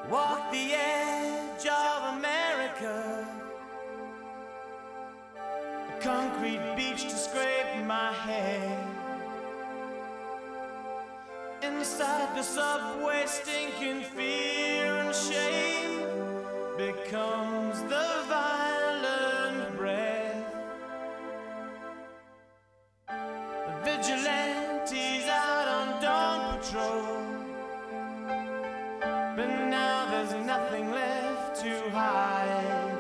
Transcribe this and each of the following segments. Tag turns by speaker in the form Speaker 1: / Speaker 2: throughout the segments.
Speaker 1: Walk the edge of America, a concrete beach to scrape my head. Inside the subway, stinking fear and shame becomes the violent breath. The vigilantes out on dawn patrol, but now there's nothing left to hide.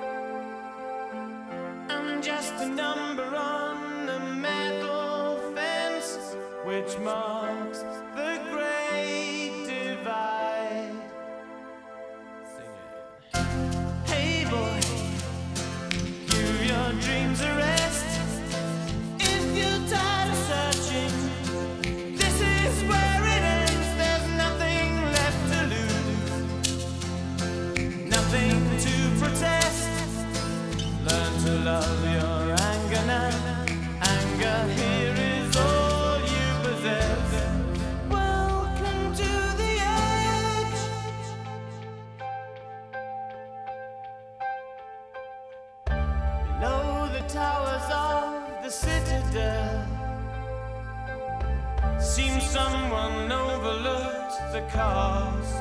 Speaker 1: I'm just a number on a metal fence which marks the great divide. Sing it. Hey boy, give your dreams a rest. If you're tired of searching, this is where it ends. There's nothing left to lose, nothing to protest. Learn to love your anger now. Anger here is all you possess. Welcome to the edge. Below the towers of the citadel, seems someone overlooked the cost.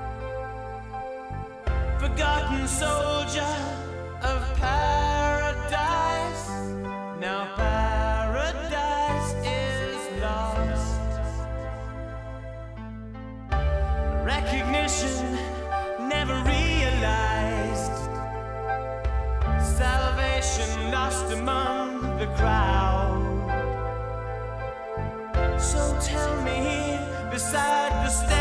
Speaker 1: Forgotten soldier of paradise, now paradise is lost. Recognition never realized, salvation lost among the crowd. So tell me, here beside the stairs,